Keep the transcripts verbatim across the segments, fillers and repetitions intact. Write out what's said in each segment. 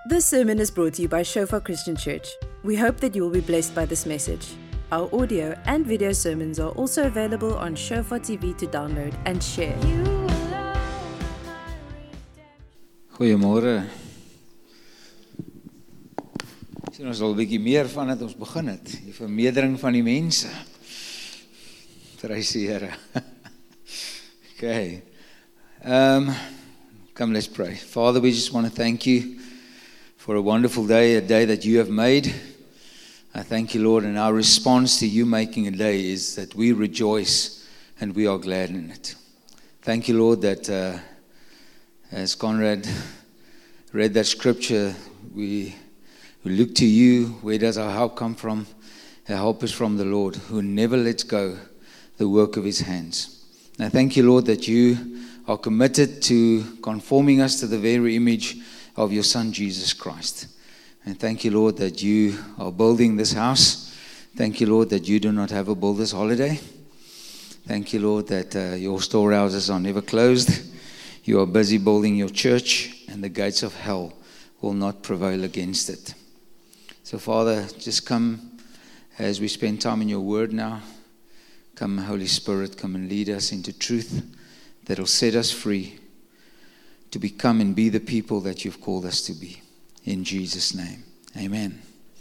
This sermon is brought to you by Shofar Christian Church. We hope that you will be blessed by this message. Our audio and video sermons are also available on Shofar T V to download and share. Goeiemôre. Sien ons al 'n bietjie meer van het ons begin het. Die vermeerdering van die mense. Prys die Here. Okay. Um, come let's pray. Father, we just want to thank you for a wonderful day, a day that you have made. I thank you, Lord, and our response to you making a day is that we rejoice and we are glad in it. Thank you, Lord, that uh, as Conrad read that scripture, we, we look to you. Where does our help come from? Our help is from the Lord, who never lets go the work of his hands. And I thank you, Lord, that you are committed to conforming us to the very image of your Son, Jesus Christ. And thank you, Lord, that you are building this house. Thank you, Lord, that you do not have a builder's holiday. Thank you, Lord, that uh, your storehouses are never closed. You are busy building your church, and the gates of hell will not prevail against it. So, Father, just come as we spend time in your word now. Come, Holy Spirit, come and lead us into truth that will set us free to become and be the people that you've called us to be. In Jesus' name, amen.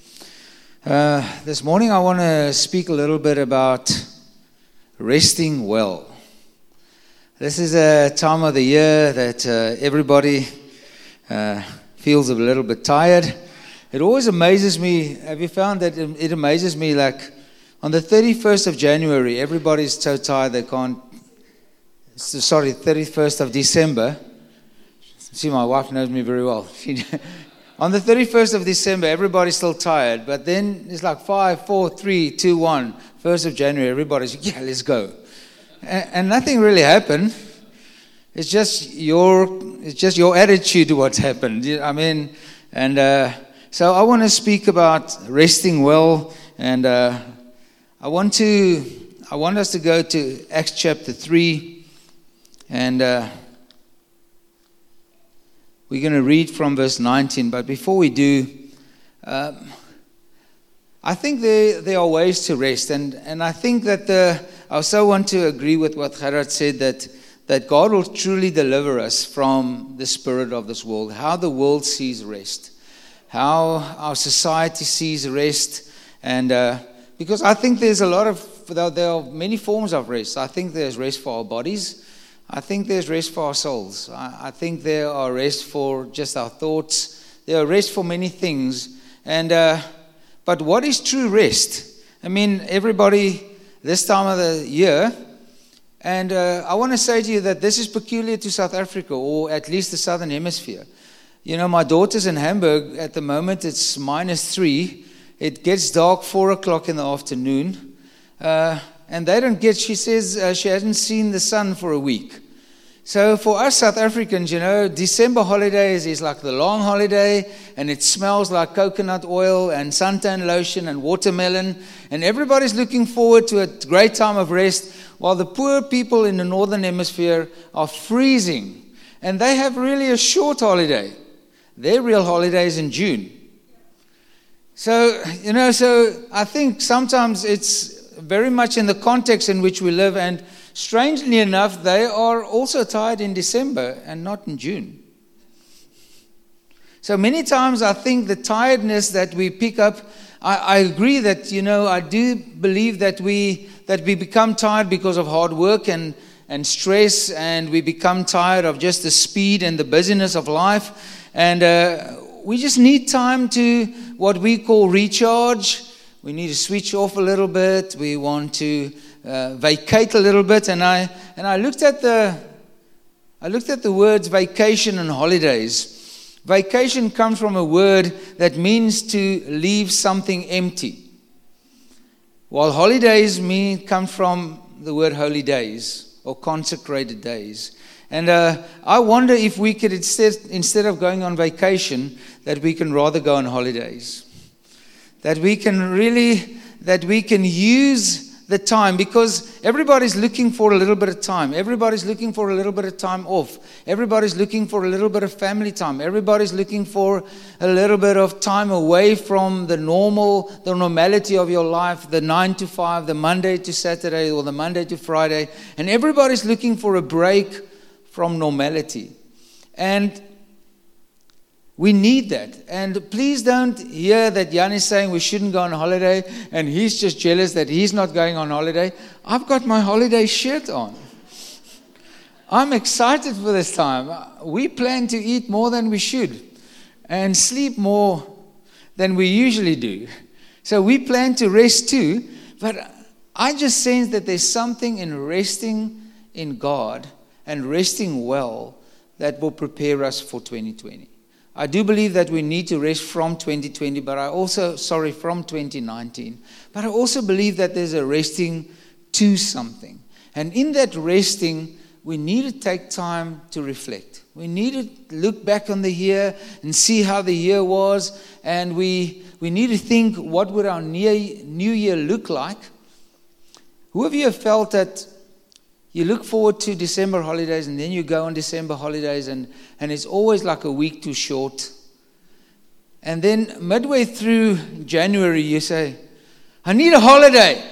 Uh, this morning I want to speak a little bit about resting well. This is a time of the year that uh, everybody uh, feels a little bit tired. It always amazes me. Have you found that it amazes me, like on the thirty-first of January, everybody's so tired they can't, sorry, thirty-first of December. See, my wife knows me very well. She, on the thirty-first of December, everybody's still tired, but then it's like five, four, three, two, one. first of January, everybody's like, yeah, let's go. And, and nothing really happened. It's just your, it's just your attitude to what's happened. I mean, and uh, so I want to speak about resting well, and uh, I want to, I want us to go to Acts chapter three, and uh, we're going to read from verse nineteen, but before we do, um, I think there there are ways to rest, and, and I think that the, I also want to agree with what Gerard said, that, that God will truly deliver us from the spirit of this world, how the world sees rest, how our society sees rest, and uh, because I think there's a lot of, there are many forms of rest. I think there's rest for our bodies. I think there's rest for our souls. I, I think there are rest for just our thoughts. There are rest for many things. And uh, but what is true rest? I mean, everybody this time of the year, and uh, I want to say to you that this is peculiar to South Africa, or at least the Southern Hemisphere. You know, my daughter's in Hamburg. At the moment, it's minus three. It gets dark four o'clock in the afternoon. Uh, and they don't get, she says uh, she hasn't seen the sun for a week. So for us South Africans, you know, December holidays is like the long holiday, and it smells like coconut oil and suntan lotion and watermelon, and everybody's looking forward to a great time of rest, while the poor people in the Northern Hemisphere are freezing, and they have really a short holiday. Their real holiday is in June. So, you know, so I think sometimes it's very much in the context in which we live, and strangely enough, they are also tired in December and not in June. So many times I think the tiredness that we pick up, I, I agree that, you know, I do believe that we that we become tired because of hard work and, and stress, and we become tired of just the speed and the busyness of life, and uh, we just need time to what we call recharge. We need to switch off a little bit. We want to uh, vacate a little bit. And I and I looked at the I looked at the words vacation and holidays. Vacation comes from a word that means to leave something empty, while holidays mean come from the word holy days or consecrated days. And uh, I wonder if we could instead instead of going on vacation, that we can rather go on holidays. That we can really, that we can use the time, because everybody's looking for a little bit of time. Everybody's looking for a little bit of time off. Everybody's looking for a little bit of family time. Everybody's looking for a little bit of time away from the normal, the normality of your life, the nine to five, the Monday to Saturday, or the Monday to Friday. And everybody's looking for a break from normality. And we need that. And please don't hear that Jan is saying we shouldn't go on holiday and he's just jealous that he's not going on holiday. I've got my holiday shirt on. I'm excited for this time. We plan to eat more than we should and sleep more than we usually do. So we plan to rest too. But I just sense that there's something in resting in God and resting well that will prepare us for twenty twenty. I do believe that we need to rest from twenty twenty, but I also, sorry, from twenty nineteen. But I also believe that there's a resting to something. And in that resting, we need to take time to reflect. We need to look back on the year and see how the year was. And we, we need to think, what would our new year look like? Who of you have felt that you look forward to December holidays and then you go on December holidays and, and it's always like a week too short. And then midway through January you say, I need a holiday.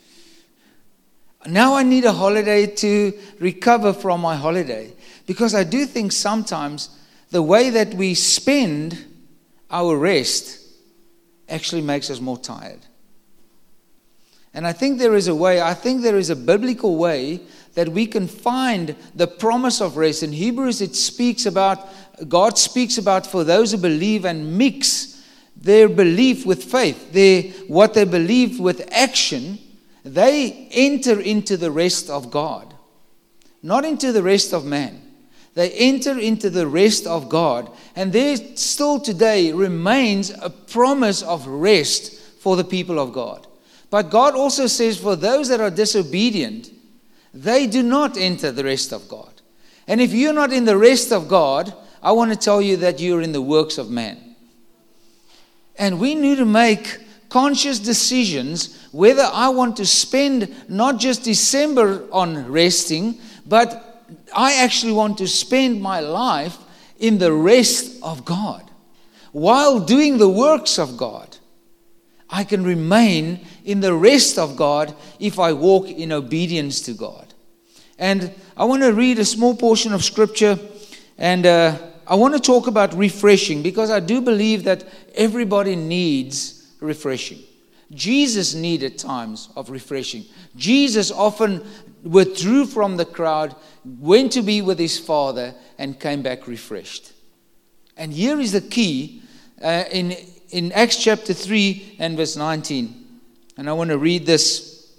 Now I need a holiday to recover from my holiday. Because I do think sometimes the way that we spend our rest actually makes us more tired. And I think there is a way, I think there is a biblical way that we can find the promise of rest. In Hebrews it speaks about, God speaks about for those who believe and mix their belief with faith, their, what they believe with action, they enter into the rest of God. Not into the rest of man. They enter into the rest of God. And there still today remains a promise of rest for the people of God. But God also says for those that are disobedient, they do not enter the rest of God. And if you're not in the rest of God, I want to tell you that you're in the works of man. And we need to make conscious decisions whether I want to spend not just December on resting, but I actually want to spend my life in the rest of God. While doing the works of God, I can remain in the rest of God if I walk in obedience to God. And I want to read a small portion of scripture, and uh, I want to talk about refreshing, because I do believe that everybody needs refreshing. Jesus needed times of refreshing. Jesus often withdrew from the crowd, went to be with his Father, and came back refreshed. And here is the key uh, in in Acts chapter three and verse nineteen. And I want to read this.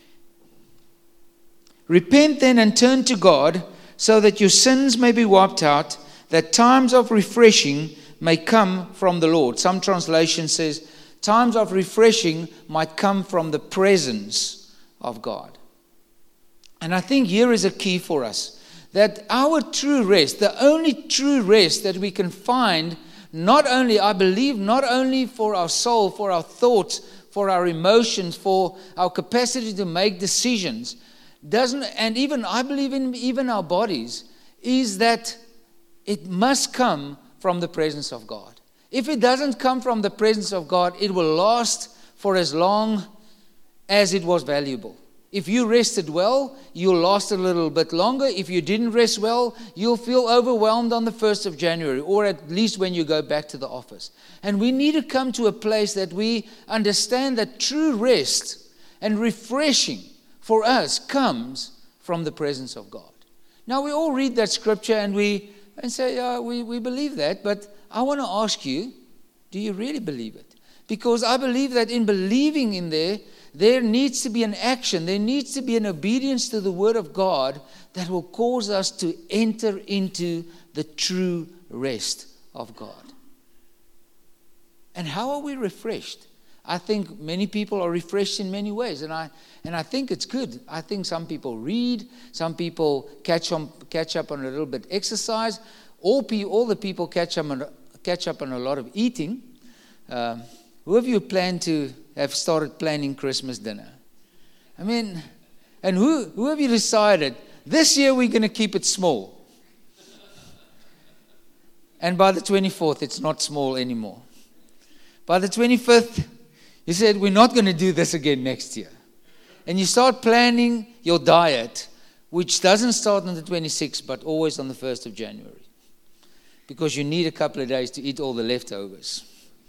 Repent then and turn to God, so that your sins may be wiped out, that times of refreshing may come from the Lord. Some translation says, times of refreshing might come from the presence of God. And I think here is a key for us, that our true rest, the only true rest that we can find, not only, I believe, not only for our soul, for our thoughts, for our emotions, for our capacity to make decisions, doesn't, and even, I believe in even our bodies, is that it must come from the presence of God. If it doesn't come from the presence of God, it will last for as long as it was valuable. If you rested well, you'll last a little bit longer. If you didn't rest well, you'll feel overwhelmed on the first of January, or at least when you go back to the office. And we need to come to a place that we understand that true rest and refreshing for us comes from the presence of God. Now, we all read that scripture and we and say, yeah, we, we believe that, but I want to ask you, do you really believe it? Because I believe that in believing in there, there needs to be an action. There needs to be an obedience to the Word of God that will cause us to enter into the true rest of God. And how are we refreshed? I think many people are refreshed in many ways, and I and I think it's good. I think some people read, some people catch on catch up on a little bit exercise. All pe- all the people catch up on catch up on a lot of eating. Um, who of you plan to have started planning Christmas dinner? I mean, and who, who have you decided, this year we're going to keep it small? And by the twenty-fourth, it's not small anymore. By the twenty-fifth, you said, we're not going to do this again next year. And you start planning your diet, which doesn't start on the twenty-sixth, but always on the first of January. Because you need a couple of days to eat all the leftovers.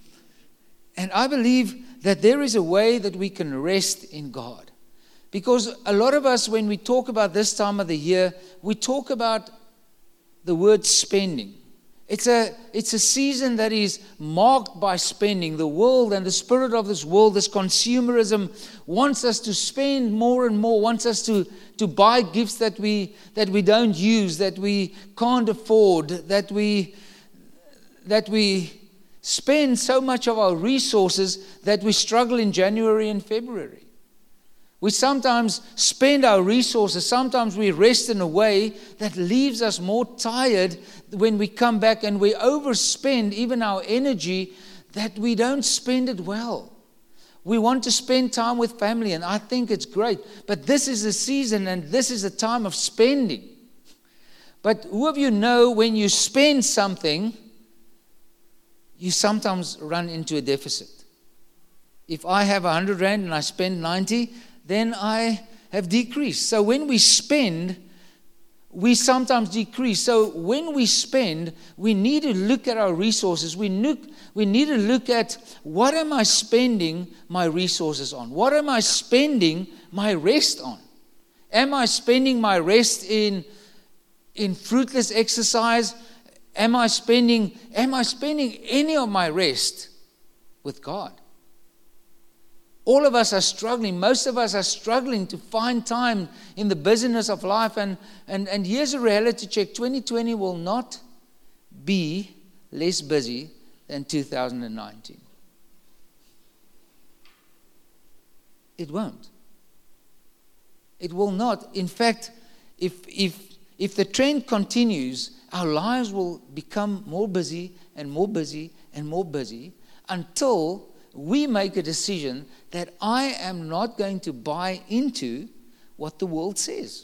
And I believe that there is a way that we can rest in God. Because a lot of us, when we talk about this time of the year, we talk about the word spending. It's a, it's a season that is marked by spending. The world and the spirit of this world, this consumerism, wants us to spend more and more, wants us to, to buy gifts that we, that we don't use, that we can't afford, that we, that we spend so much of our resources that we struggle in January and February. We sometimes spend our resources, sometimes we rest in a way that leaves us more tired when we come back, and we overspend even our energy that we don't spend it well. We want to spend time with family, and I think it's great. But this is a season and this is a time of spending. But who of you know when you spend something, you sometimes run into a deficit? If I have one hundred rand and I spend ninety, then I have decreased. So when we spend, we sometimes decrease. So when we spend, we need to look at our resources. We look, we need to look at, what am I spending my resources on? What am I spending my rest on? Am I spending my rest in, in fruitless exercise? Am I spending, am I spending any of my rest with God? All of us are struggling. Most of us are struggling to find time in the busyness of life. And, and, and here's a reality check. twenty twenty will not be less busy than two thousand nineteen. It won't. It will not. In fact, if, if, if the trend continues, our lives will become more busy and more busy and more busy until we make a decision that I am not going to buy into what the world says.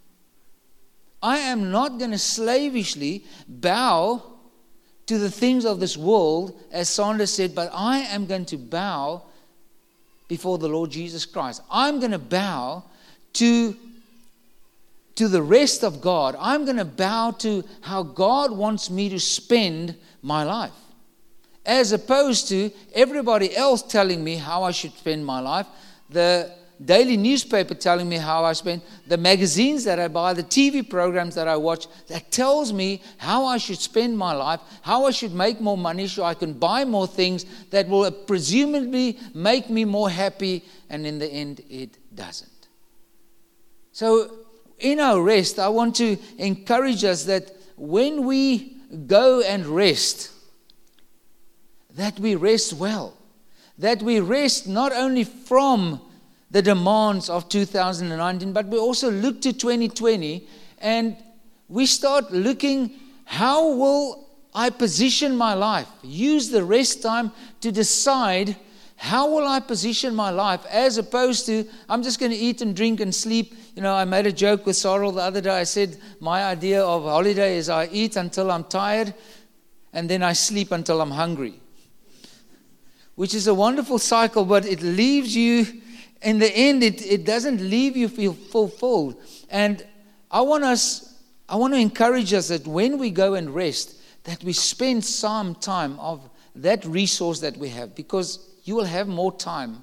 I am not going to slavishly bow to the things of this world, as Sandra said, but I am going to bow before the Lord Jesus Christ. I'm going to bow to, to the rest of God. I'm going to bow to how God wants me to spend my life, as opposed to everybody else telling me how I should spend my life, the daily newspaper telling me how I spend, the magazines that I buy, the T V programs that I watch, that tells me how I should spend my life, how I should make more money so I can buy more things that will presumably make me more happy, and in the end, it doesn't. So in our rest, I want to encourage us that when we go and rest, that we rest well, that we rest not only from the demands of two thousand nineteen, but we also look to twenty twenty, and we start looking, how will I position my life? Use the rest time to decide, how will I position my life, as opposed to, I'm just going to eat and drink and sleep. You know, I made a joke with Sorrel the other day. I said, my idea of holiday is I eat until I'm tired, and then I sleep until I'm hungry. Which is a wonderful cycle, but it leaves you, in the end, it, it doesn't leave you feel fulfilled. And I want us, I want to encourage us that when we go and rest, that we spend some time of that resource that we have, because you will have more time.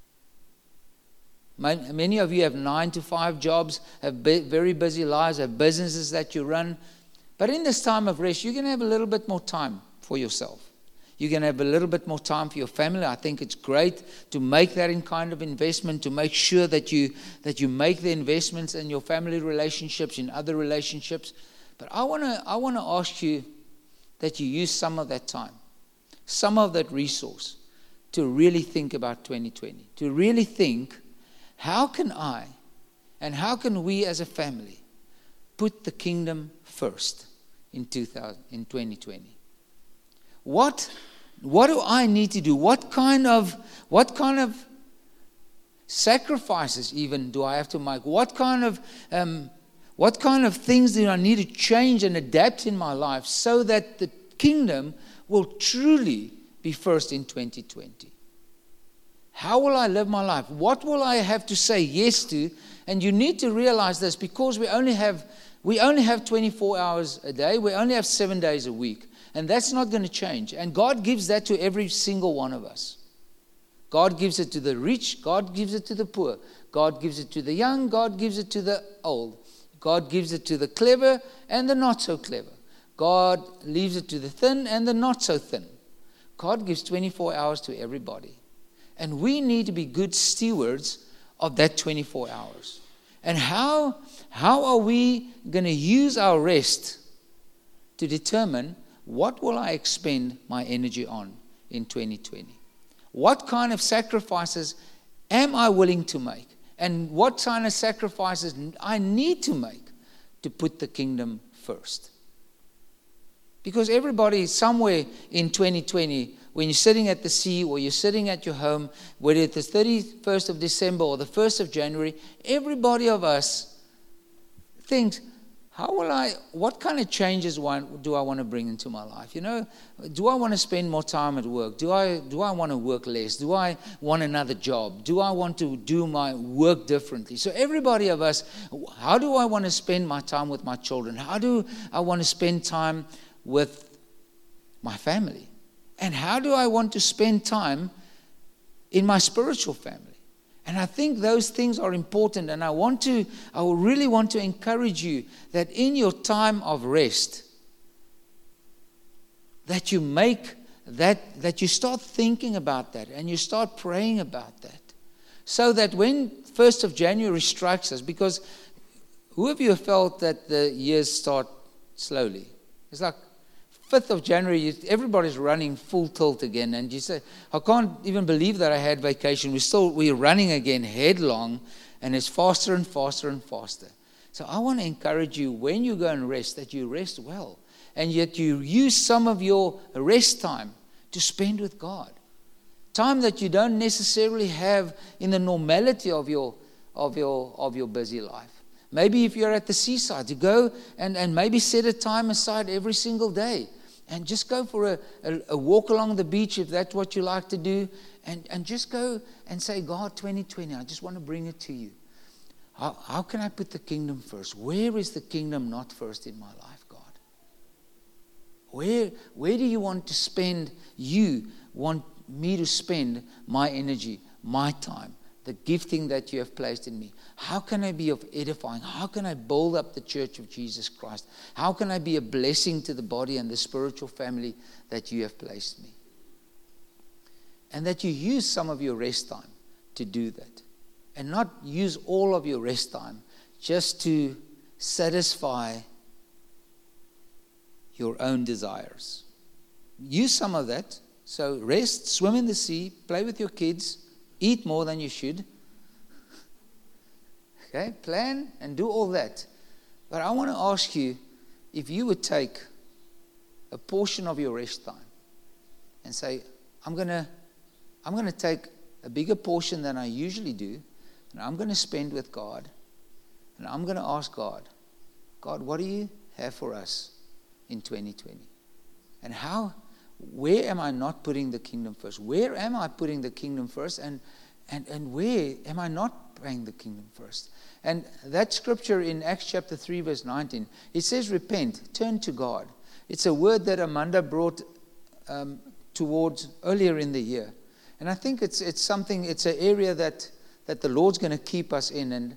Many of you have nine to five jobs, have very busy lives, have businesses that you run. But in this time of rest, you're going to have a little bit more time for yourself. You're going to have a little bit more time for your family. I think it's great to make that in kind of investment, to make sure that you that you make the investments in your family relationships, in other relationships. But I want to I want to ask you that you use some of that time, some of that resource, to really think about twenty twenty, to really think, how can I and how can we as a family put the kingdom first in two thousand in twenty twenty? What, what do I need to do? What kind of, what kind of sacrifices even do I have to make? What kind of um, what kind of things do I need to change and adapt in my life so that the kingdom will truly be first in twenty twenty? How will I live my life? What will I have to say yes to? And you need to realize this, because we only have we only have twenty-four hours a day. We only have seven days a week. And that's not going to change. And God gives that to every single one of us. God gives it to the rich. God gives it to the poor. God gives it to the young. God gives it to the old. God gives it to the clever and the not so clever. God leaves it to the thin and the not so thin. God gives twenty-four hours to everybody. And we need to be good stewards of that twenty-four hours. And how, how are we going to use our rest to determine what will I expend my energy on in twenty twenty? What kind of sacrifices am I willing to make? And what kind of sacrifices I need to make to put the kingdom first? Because everybody somewhere in twenty twenty, when you're sitting at the sea or you're sitting at your home, whether it's the thirty-first of December or the first of January, everybody of us thinks, how will I, what kind of changes do I want to bring into my life? You know, do I want to spend more time at work? Do I, do I want to work less? Do I want another job? Do I want to do my work differently? So everybody of us, how do I want to spend my time with my children? How do I want to spend time with my family? And how do I want to spend time in my spiritual family? And I think those things are important. And I want to, I really want to encourage you that in your time of rest, that you make that, that you start thinking about that and you start praying about that. So that when first of January strikes us, because who of you have felt that the years start slowly? It's like fifth of January, everybody's running full tilt again. And you say, I can't even believe that I had vacation. We're still, we're running again headlong, and it's faster and faster and faster. So I want to encourage you, when you go and rest, that you rest well. And yet you use some of your rest time to spend with God. Time that you don't necessarily have in the normality of your, of your, of your busy life. Maybe if you're at the seaside, you go and, and maybe set a time aside every single day. And just go for a, a, a walk along the beach if that's what you like to do. And, and just go and say, God, twenty twenty, I just want to bring it to you. How, how can I put the kingdom first? Where is the kingdom not first in my life, God? Where, where do you want to spend, you want me to spend my energy, my time, the gifting that you have placed in me? How can I be of edifying? How can I build up the church of Jesus Christ? How can I be a blessing to the body and the spiritual family that you have placed me? And that you use some of your rest time to do that. And not use all of your rest time just to satisfy your own desires. Use some of that. So rest, swim in the sea, play with your kids, eat more than you should. Okay, plan and do all that. But I want to ask you, if you would take a portion of your rest time and say, I'm going to I'm going to take a bigger portion than I usually do, and I'm going to spend with God, and I'm going to ask God, God, what do you have for us in twenty twenty? And how, where am I not putting the kingdom first? Where am I putting the kingdom first? And and and where am I not putting the kingdom first? And that scripture in Acts chapter three, verse nineteen, it says, repent, turn to God. It's a word that Amanda brought um, towards earlier in the year. And I think it's it's something, it's an area that, that the Lord's going to keep us in. And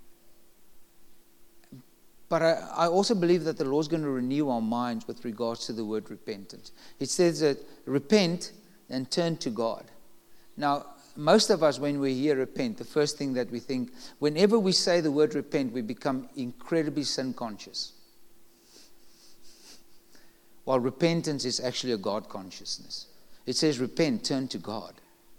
But I, I also believe that the Lord's going to renew our minds with regards to the word repentance. It says that repent and turn to God. Now, most of us, when we hear repent, the first thing that we think, whenever we say the word repent, we become incredibly sin conscious. While repentance is actually a God consciousness. It says repent, turn to God.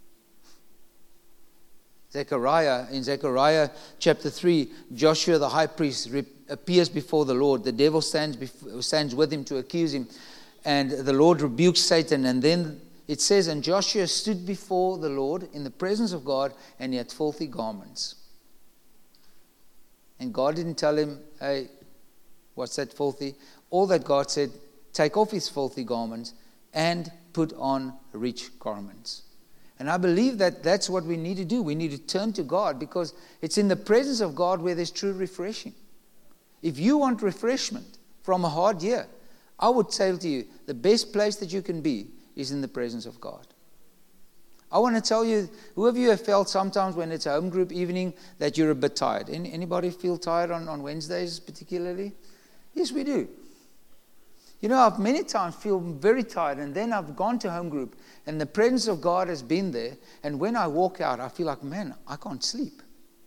Zechariah, in Zechariah chapter three, Joshua the high priest re- appears before the Lord. The devil stands before, stands with him to accuse him. And the Lord rebukes Satan. And then it says, and Joshua stood before the Lord in the presence of God, and he had filthy garments. And God didn't tell him, hey, what's that filthy? All that God said, take off his filthy garments and put on rich garments. And I believe that that's what we need to do. We need to turn to God, because it's in the presence of God where there's true refreshing. If you want refreshment from a hard year, I would say to you, the best place that you can be is in the presence of God. I want to tell you, who of you have felt sometimes when it's a home group evening that you're a bit tired? Any, anybody feel tired on, on Wednesdays particularly? Yes, we do. You know, I've many times feel very tired, and then I've gone to home group, and the presence of God has been there, and when I walk out, I feel like, man, I can't sleep.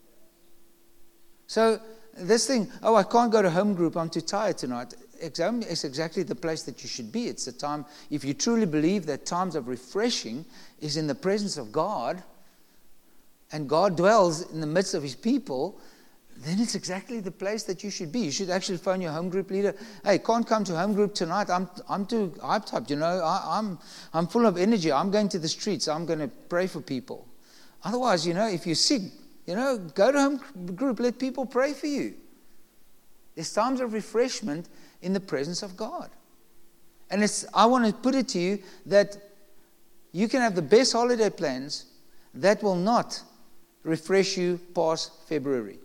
So this thing, oh, I can't go to home group, I'm too tired tonight. It's exactly the place that you should be. It's the time, if you truly believe that times of refreshing is in the presence of God, and God dwells in the midst of his people, then it's exactly the place that you should be. You should actually phone your home group leader. Hey, can't come to home group tonight. I'm I'm too hyped up. You know, I, I'm I'm full of energy. I'm going to the streets. I'm going to pray for people. Otherwise, you know, if you're sick, you know, go to home group. Let people pray for you. There's times of refreshment in the presence of God. And it's, I want to put it to you that you can have the best holiday plans that will not refresh you past February.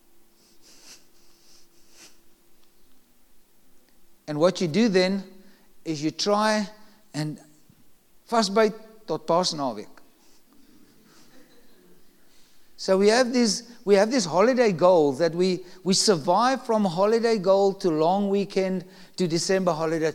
And what you do then is you try and vasbyt tot Paasnaweek. So we have these we have this holiday goals that we we survive from holiday goal to long weekend to December holiday.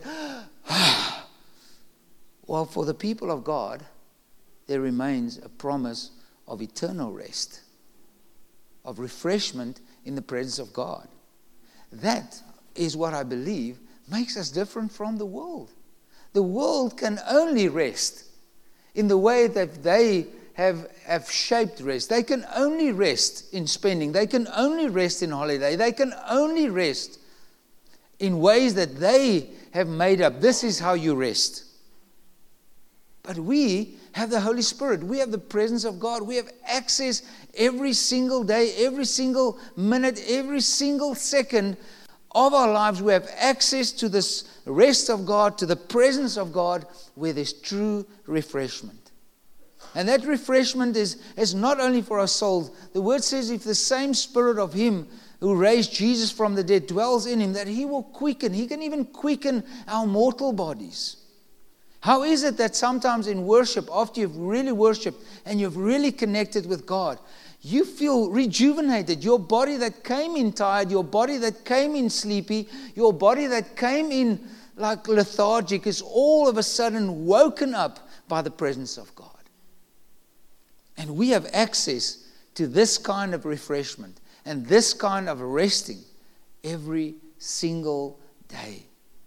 Well, for the people of God, there remains a promise of eternal rest, of refreshment in the presence of God. That is what I believe makes us different from the world. The world can only rest in the way that they have, have shaped rest. They can only rest in spending. They can only rest in holiday. They can only rest in ways that they have made up. This is how you rest. But we have the Holy Spirit. We have the presence of God. We have access every single day, every single minute, every single second of our lives. We have access to this rest of God, to the presence of God, where there's true refreshment. And that refreshment is, is not only for our souls. The word says, if the same Spirit of Him who raised Jesus from the dead dwells in Him, that He will quicken. He can even quicken our mortal bodies. How is it that sometimes in worship, after you've really worshiped and you've really connected with God, you feel rejuvenated? Your body that came in tired, your body that came in sleepy, your body that came in like lethargic is all of a sudden woken up by the presence of God. And we have access to this kind of refreshment and this kind of resting every single day.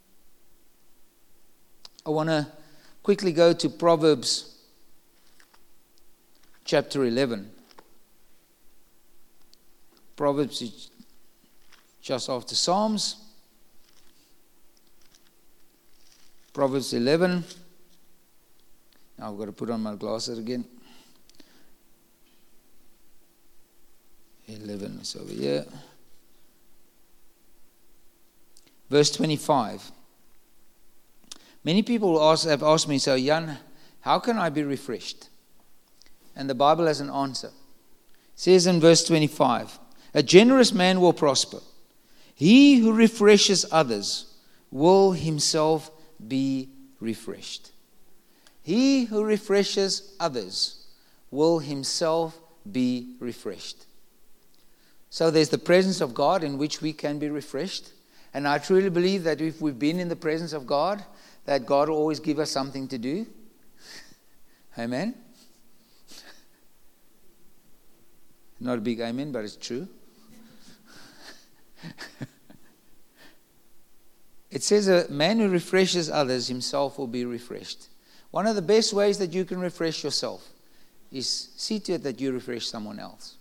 I want to quickly go to Proverbs chapter eleven. Proverbs is just after Psalms. Proverbs eleven. Now I've got to put on my glasses again. eleven is over here. Verse twenty-five. Many people ask, have asked me, so Jan, how can I be refreshed? And the Bible has an answer. It says in verse twenty-five, a generous man will prosper. He who refreshes others will himself be refreshed. He who refreshes others will himself be refreshed. So there's the presence of God in which we can be refreshed. And I truly believe that if we've been in the presence of God, that God will always give us something to do. Amen? Not a big amen, but it's true. It says a man who refreshes others himself will be refreshed. One of the best ways that you can refresh yourself is see to it that you refresh someone else.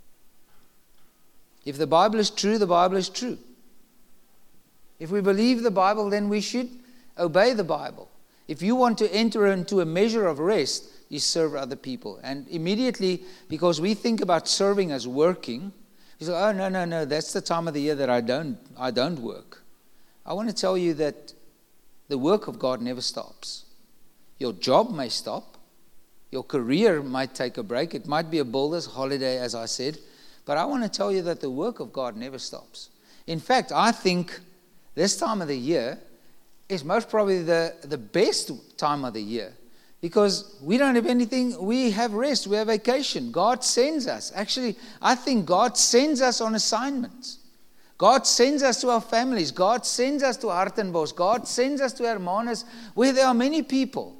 If the Bible is true, the Bible is true. If we believe the Bible, then we should obey the Bible. If you want to enter into a measure of rest, you serve other people. And immediately, because we think about serving as working, you say, oh, no, no, no, that's the time of the year that I don't, I don't work. I want to tell you that the work of God never stops. Your job may stop. Your career might take a break. It might be a builder's holiday, as I said. But I want to tell you that the work of God never stops. In fact, I think this time of the year is most probably the, the best time of the year. Because we don't have anything, we have rest, we have vacation. God sends us. Actually, I think God sends us on assignments. God sends us to our families. God sends us to Hartenbos. God sends us to Hermanus, where there are many people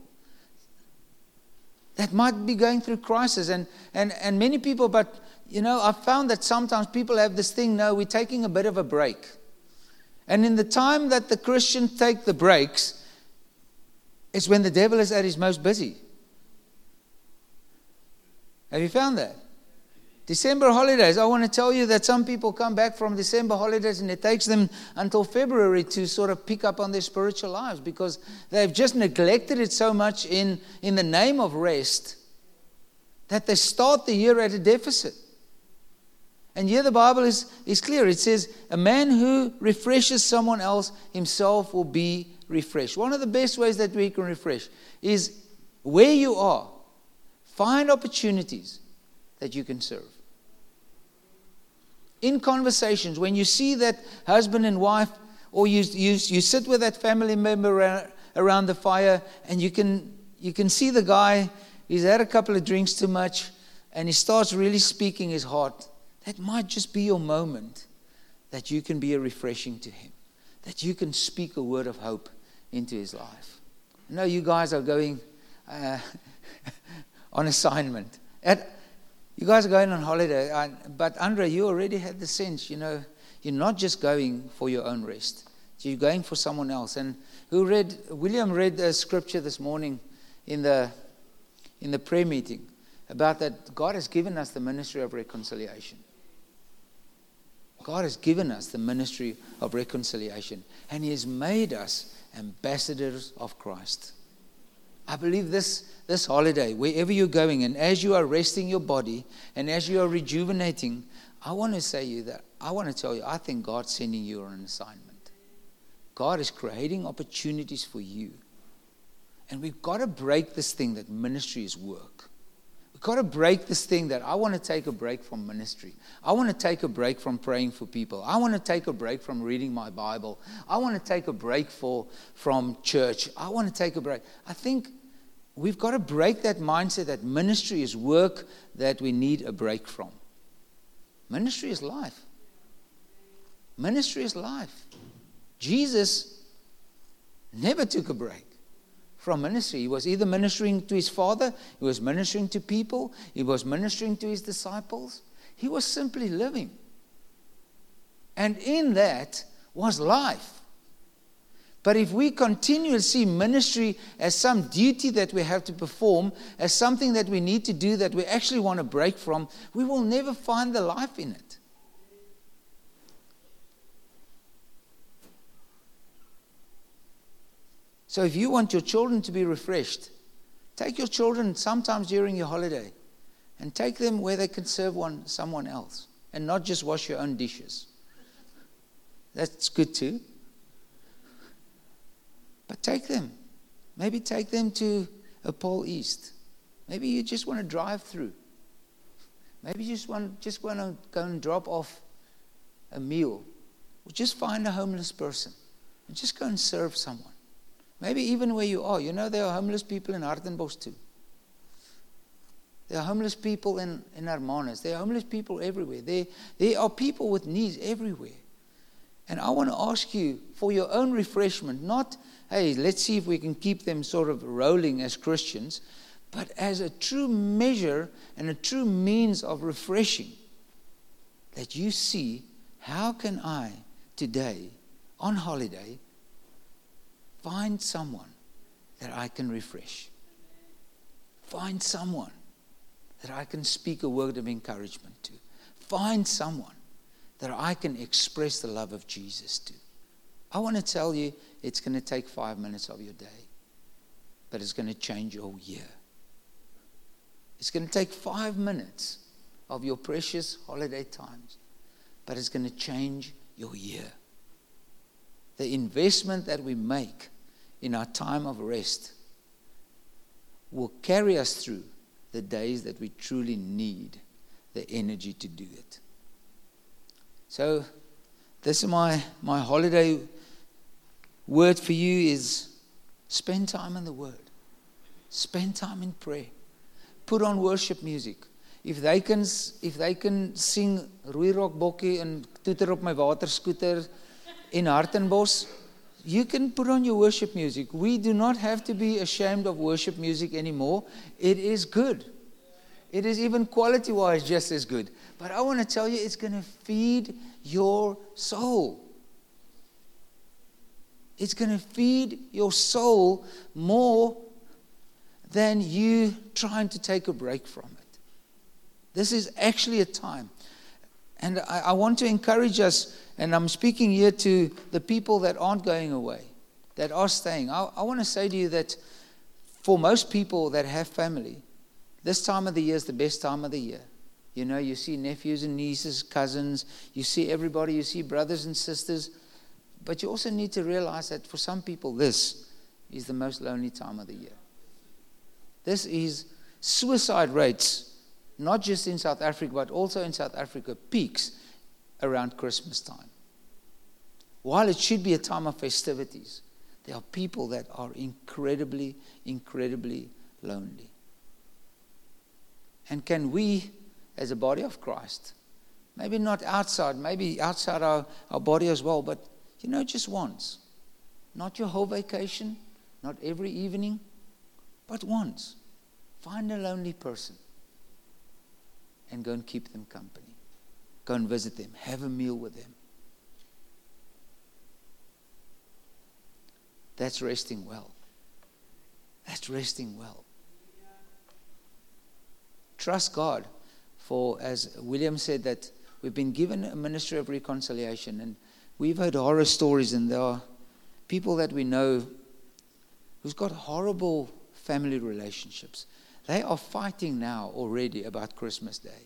that might be going through crisis. And, and, and many people, but, you know, I've found that sometimes people have this thing, no, we're taking a bit of a break. And in the time that the Christians take the breaks, it's when the devil is at his most busy. Have you found that? December holidays. I want to tell you that some people come back from December holidays and it takes them until February to sort of pick up on their spiritual lives because they've just neglected it so much in, in the name of rest that they start the year at a deficit. And here the Bible is, is clear. It says, a man who refreshes someone else himself will be refreshed. One of the best ways that we can refresh is where you are, find opportunities that you can serve. In conversations, when you see that husband and wife, or you, you, you sit with that family member around, around the fire, and you can, you can see the guy, he's had a couple of drinks too much, and he starts really speaking his heart. That might just be your moment that you can be a refreshing to him, that you can speak a word of hope into his life. I know you guys are going uh, on assignment. At, you guys are going on holiday, uh, but Andre, you already had the sense, you know, you're not just going for your own rest. You're going for someone else. And who read, William read a scripture this morning in the in the prayer meeting about that God has given us the ministry of reconciliation. God has given us the ministry of reconciliation, and He has made us ambassadors of Christ. I believe this, this holiday, wherever you're going, and as you are resting your body, and as you are rejuvenating, I want to say you that, I want to tell you, I think God's sending you on an assignment. God is creating opportunities for you. And we've got to break this thing that ministry is work. We've got to break this thing that I want to take a break from ministry. I want to take a break from praying for people. I want to take a break from reading my Bible. I want to take a break for, from church. I want to take a break. I think we've got to break that mindset that ministry is work that we need a break from. Ministry is life. Ministry is life. Jesus never took a break from ministry. He was either ministering to his Father, he was ministering to people, he was ministering to his disciples. He was simply living. And in that was life. But if we continue to see ministry as some duty that we have to perform, as something that we need to do that we actually want to break from, we will never find the life in it. So if you want your children to be refreshed, take your children sometimes during your holiday and take them where they can serve one someone else and not just wash your own dishes. That's good too. But take them. Maybe take them to a Paul East. Maybe you just want to drive through. Maybe you just want, just want to go and drop off a meal. Or just find a homeless person and just go and serve someone. Maybe even where you are. You know, there are homeless people in Hartenbos too. There are homeless people in, in Hermanus. There are homeless people everywhere. There, there are people with needs everywhere. And I want to ask you for your own refreshment, not, hey, let's see if we can keep them sort of rolling as Christians, but as a true measure and a true means of refreshing, that you see, how can I today, on holiday, find someone that I can refresh. Find someone that I can speak a word of encouragement to. Find someone that I can express the love of Jesus to. I want to tell you, it's going to take five minutes of your day. but it's going to change your year. It's going to take five minutes of your precious holiday times, but it's going to change your year. The investment that we make in our time of rest will carry us through the days that we truly need the energy to do it. So this is my, my holiday word for you is spend time in the Word. Spend time in prayer. Put on worship music. If they can, if they can sing Rooi Rock Bokkie en Toeter op my waterscooter in Hartenbos, you can put on your worship music. We do not have to be ashamed of worship music anymore. It is good. It is even quality-wise just as good. But I want to tell you, it's going to feed your soul. It's going to feed your soul more than you trying to take a break from it. This is actually a time. And I, I want to encourage us, and I'm speaking here to the people that aren't going away, that are staying. I, I want to say to you that for most people that have family, this time of the year is the best time of the year. You know, you see nephews and nieces, cousins, you see everybody, you see brothers and sisters. But you also need to realize that for some people, this is the most lonely time of the year. This is suicide rates, not just in South Africa, but also in South Africa, peaks around Christmas time. While it should be a time of festivities, there are people that are incredibly, incredibly lonely. And can we, as a body of Christ, maybe not outside, maybe outside our, our body as well, but, you know, just once. Not your whole vacation, not every evening, but once. Find a lonely person and go and keep them company. Go and visit them. Have a meal with them. That's resting well. That's resting well. Trust God. For, as William said, that we've been given a ministry of reconciliation, and we've heard horror stories, and there are people that we know who's got horrible family relationships. They are fighting now already about Christmas Day.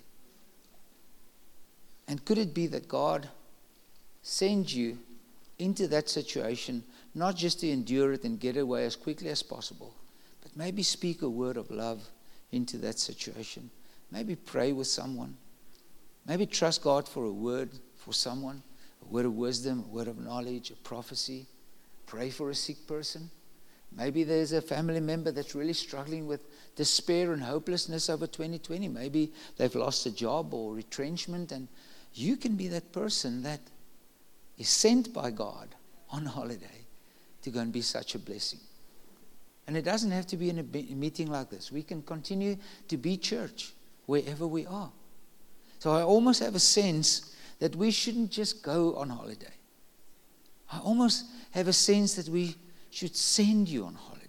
And could it be that God sends you into that situation, not just to endure it and get away as quickly as possible, but maybe speak a word of love into that situation. Maybe pray with someone. Maybe trust God for a word for someone, a word of wisdom, a word of knowledge, a prophecy. Pray for a sick person. Maybe there's a family member that's really struggling with despair and hopelessness over twenty twenty. Maybe they've lost a job or retrenchment, and you can be that person that is sent by God on holiday to go and be such a blessing. And it doesn't have to be in a meeting like this. We can continue to be church wherever we are. So I almost have a sense that we shouldn't just go on holiday. I almost have a sense that we should send you on holiday.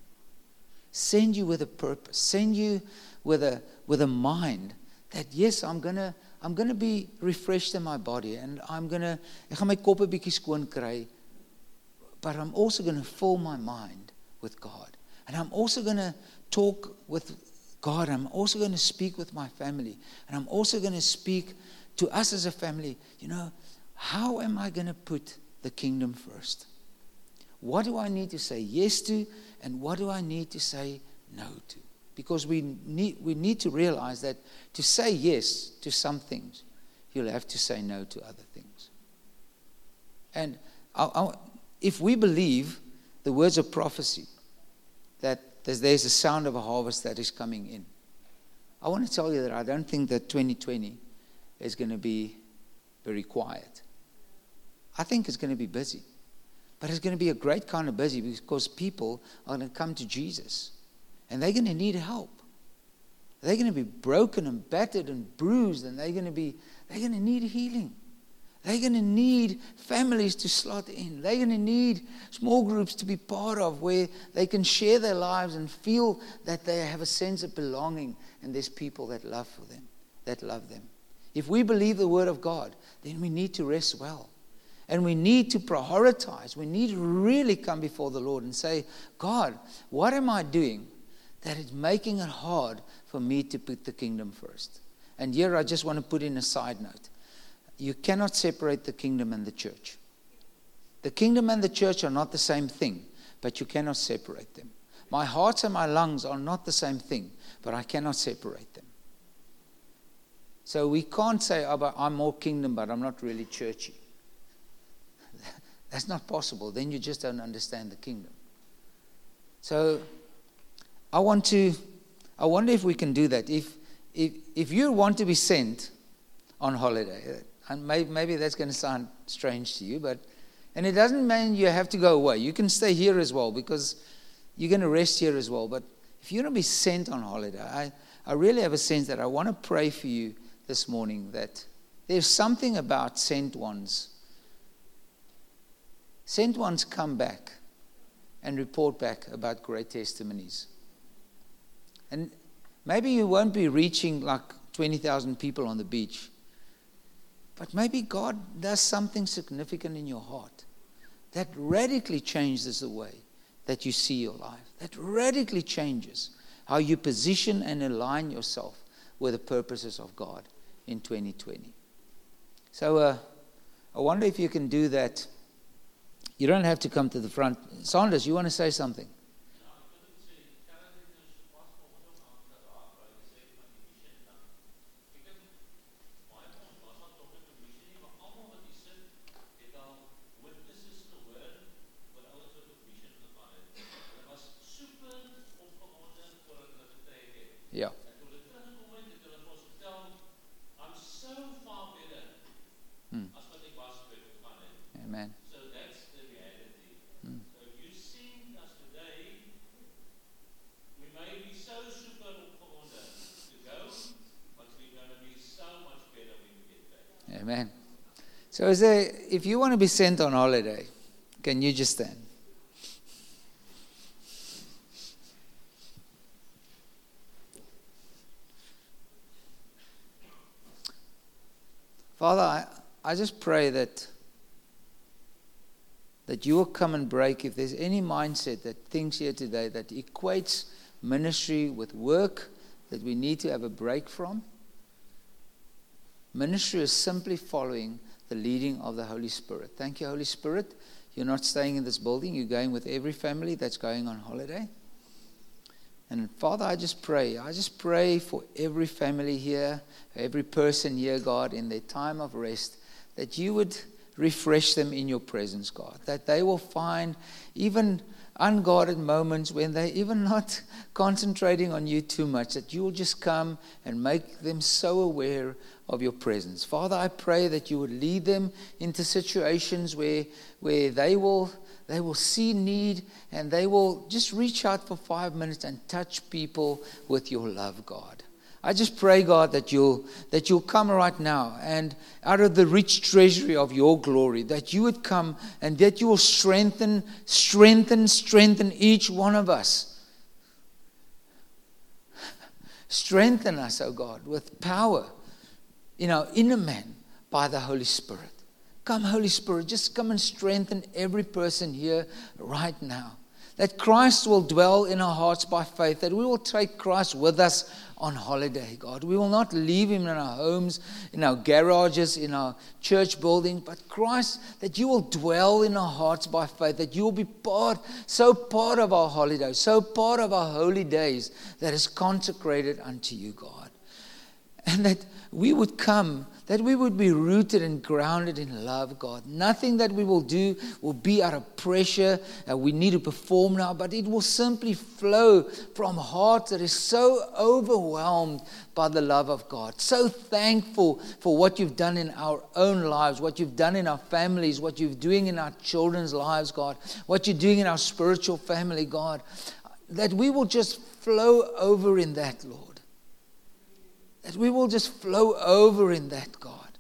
Send you with a purpose. Send you with a with a mind that, yes, I'm gonna I'm gonna be refreshed in my body, and I'm gonna ek gaan my kop 'n bietjie skoon kry, but I'm also gonna fill my mind with God. And I'm also going to talk with God. I'm also going to speak with my family. And I'm also going to speak to us as a family. You know, how am I going to put the kingdom first? What do I need to say yes to, and what do I need to say no to? Because we need, we need to realize that to say yes to some things, you'll have to say no to other things. And I, I, if we believe the words of prophecy, that there's, there's a sound of a harvest that is coming in, I want to tell you that I don't think that twenty twenty is going to be very quiet. I think it's going to be busy. But it's going to be a great kind of busy, because people are going to come to Jesus. And they're going to need help. They're going to be broken and battered and bruised, and they're going to be, they're going to need healing. They're going to need families to slot in. They're going to need small groups to be part of, where they can share their lives and feel that they have a sense of belonging, and there's people that love for them, that love them. If we believe the word of God, then we need to rest well. And we need to prioritize. We need to really come before the Lord and say, God, what am I doing that is making it hard for me to put the kingdom first? And here I just want to put in a side note. You cannot separate the kingdom and the church. The kingdom and the church are not the same thing, but you cannot separate them. My heart and my lungs are not the same thing, but I cannot separate them. So we can't say, oh, but I'm more kingdom, but I'm not really churchy. That's not possible. Then you just don't understand the kingdom. So I want to, I wonder if we can do that. If if if you want to be sent on holiday, and maybe, maybe that's going to sound strange to you, but and it doesn't mean you have to go away. You can stay here as well because you're going to rest here as well. But if you're going to be sent on holiday, I, I really have a sense that I want to pray for you this morning that there's something about sent ones. Sent ones come back and report back about great testimonies. And maybe you won't be reaching like twenty thousand people on the beach, but maybe God does something significant in your heart that radically changes the way that you see your life, that radically changes how you position and align yourself with the purposes of God in twenty twenty. So uh, I wonder if you can do that. You don't have to come to the front. Sanders, you want to say something? Yeah. Hmm. Amen. Amen. So is there, if you want to be sent on holiday, can you just stand? Father, I, I just pray that that you will come and break, if there's any mindset that thinks here today that equates ministry with work that we need to have a break from. Ministry is simply following the leading of the Holy Spirit. Thank you, Holy Spirit. You're not staying in this building. You're going with every family that's going on holiday. And Father, I just pray. I just pray for every family here, every person here, God, in their time of rest, that you would refresh them in your presence, God. That they will find even unguarded moments when they're even not concentrating on you too much, that you will just come and make them so aware of your presence. Father, I pray that you would lead them into situations where where they will they will see need and they will just reach out for five minutes and touch people with your love, God. I just pray, God, that you'll that you'll come right now and out of the rich treasury of your glory, that you would come and that you will strengthen, strengthen, strengthen each one of us. Strengthen us, oh God, with power in our inner man by the Holy Spirit. Come, Holy Spirit, just come and strengthen every person here right now. That Christ will dwell in our hearts by faith, that we will take Christ with us on holiday, God. We will not leave him in our homes, in our garages, in our church building, but Christ, that you will dwell in our hearts by faith, that you will be part, so part of our holiday, so part of our holy days that is consecrated unto you, God. And that we would come, that we would be rooted and grounded in love, God. Nothing that we will do will be out of pressure that we need to perform now, but it will simply flow from a heart that is so overwhelmed by the love of God. So thankful for what you've done in our own lives, what you've done in our families, what you're doing in our children's lives, God, what you're doing in our spiritual family, God, that we will just flow over in that, Lord. That we will just flow over in that, God.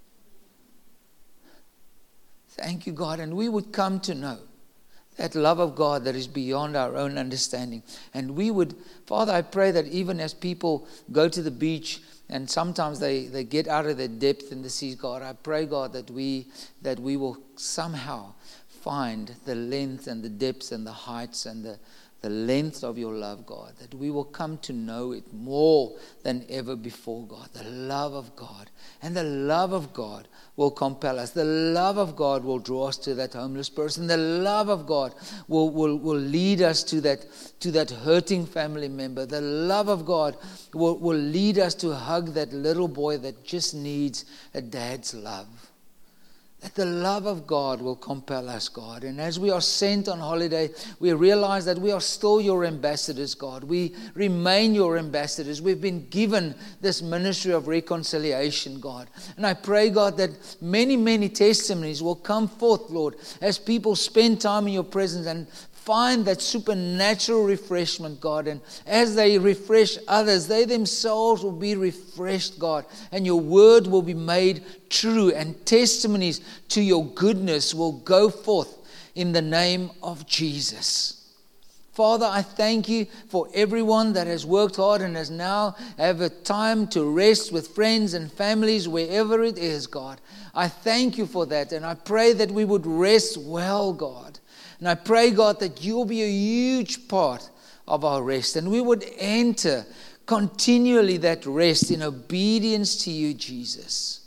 Thank you, God. And we would come to know that love of God that is beyond our own understanding. And we would, Father, I pray that even as people go to the beach and sometimes they, they get out of their depth in the seas, God. I pray, God, that we that we will somehow find the length and the depths and the heights and the, the length of your love, God. That we will come to know it more than ever before, God. The love of God. And the love of God will compel us. The love of God will draw us to that homeless person. The love of God will, will, will lead us to that, to that hurting family member. The love of God will, will lead us to hug that little boy that just needs a dad's love. That the love of God will compel us, God. And as we are sent on holiday, we realize that we are still your ambassadors, God. We remain your ambassadors. We've been given this ministry of reconciliation, God. And I pray, God, that many, many testimonies will come forth, Lord, as people spend time in your presence and find that supernatural refreshment, God. And as they refresh others, they themselves will be refreshed, God. And your word will be made true. And testimonies to your goodness will go forth in the name of Jesus. Father, I thank you for everyone that has worked hard and has now have a time to rest with friends and families wherever it is, God. I thank you for that. And I pray that we would rest well, God. And I pray, God, that you'll be a huge part of our rest. And we would enter continually that rest in obedience to you, Jesus.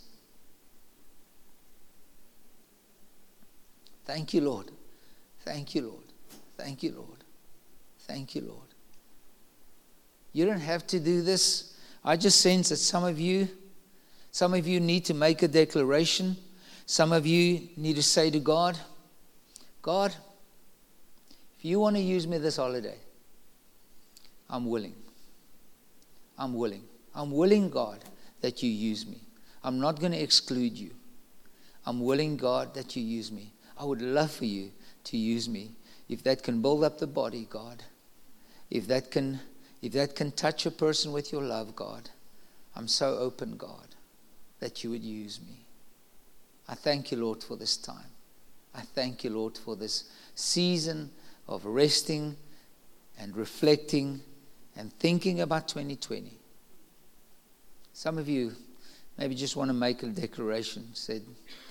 Thank you, Lord. Thank you, Lord. Thank you, Lord. Thank you, Lord. You don't have to do this. I just sense that some of you, some of you need to make a declaration. Some of you need to say to God, God, if you want to use me this holiday, I'm willing. I'm willing. I'm willing, God, that you use me. I'm not going to exclude you. I'm willing, God, that you use me. I would love for you to use me. If that can build up the body, God. If that can, if that can touch a person with your love, God. I'm so open, God, that you would use me. I thank you, Lord, for this time. I thank you, Lord, for this season of resting and reflecting and thinking about twenty twenty. Some of you maybe just want to make a declaration. Said,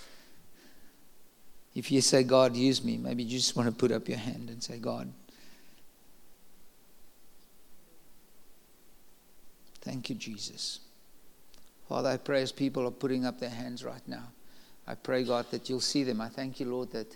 if you say, God, use me, maybe you just want to put up your hand and say, God, thank you, Jesus. Father, I pray as people are putting up their hands right now, I pray, God, that you'll see them. I thank you, Lord, that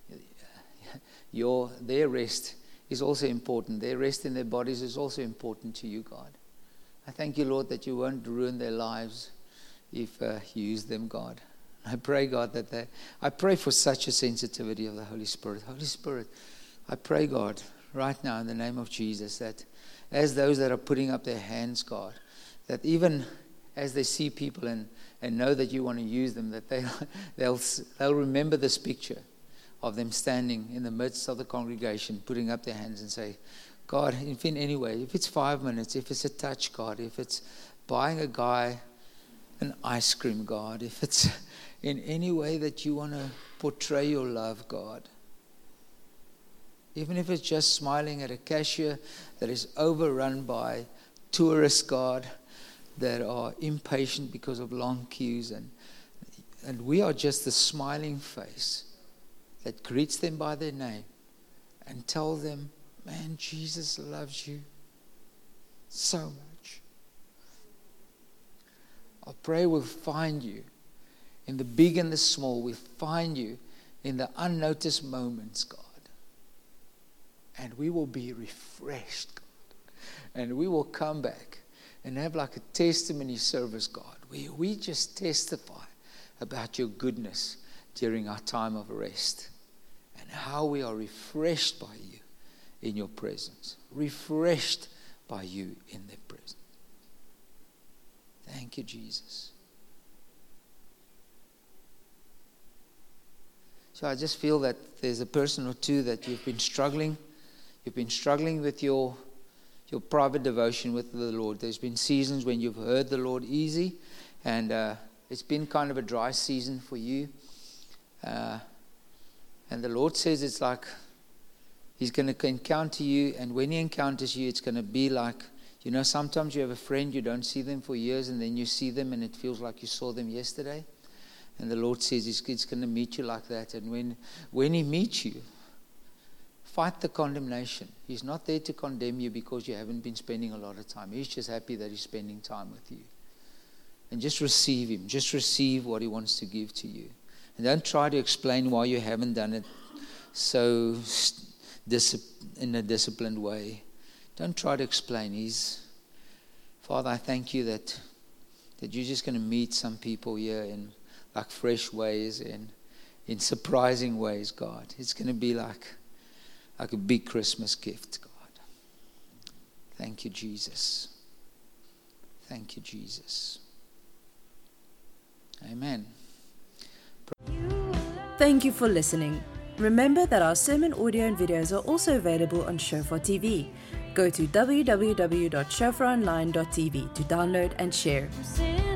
your their rest is also important. Their rest in their bodies is also important to you, God. I thank you, Lord, that you won't ruin their lives if uh, you use them, God. I pray, God, that they, I pray for such a sensitivity of the Holy Spirit. Holy Spirit, I pray, God, right now in the name of Jesus, that as those that are putting up their hands, God, that even as they see people and, and know that you want to use them, that they, they'll, they'll remember this picture of them standing in the midst of the congregation, putting up their hands and say, God, if in any way, if it's five minutes, if it's a touch, God, if it's buying a guy an ice cream, God, if it's in any way that you want to portray your love, God, even if it's just smiling at a cashier that is overrun by tourists, God, that are impatient because of long queues, and and we are just the smiling face that greets them by their name and tell them, man, Jesus loves you so much. I pray we'll find you in the big and the small. We find you in the unnoticed moments, God. And we will be refreshed, God. And we will come back and have like a testimony service, God, where we just testify about your goodness during our time of rest and how we are refreshed by you in your presence, refreshed by you in their presence. Thank you, Jesus. So I just feel that there's a person or two that you've been struggling. You've been struggling with your your private devotion with the Lord. There's been seasons when you've heard the Lord easy, and uh, it's been kind of a dry season for you. Uh, and the Lord says it's like He's going to encounter you, and when He encounters you, it's going to be like You know, sometimes you have a friend, you don't see them for years, and then you see them and it feels like you saw them yesterday. And the Lord says He's, he's going to meet you like that. And when, when He meets you, fight the condemnation. He's not there to condemn you because you haven't been spending a lot of time. He's just happy that He's spending time with you. And just receive Him. Just receive what He wants to give to you. And don't try to explain why you haven't done it so in a disciplined way. Don't try to explain. He's, Father, I thank you that that you're just going to meet some people here in like fresh ways and in surprising ways, God. It's going to be like, like a big Christmas gift, God. Thank you, Jesus. Thank you, Jesus. Amen. Thank you for listening. Remember that our sermon audio and videos are also available on Shofar T V. Go to w w w dot shofar online dot t v to download and share.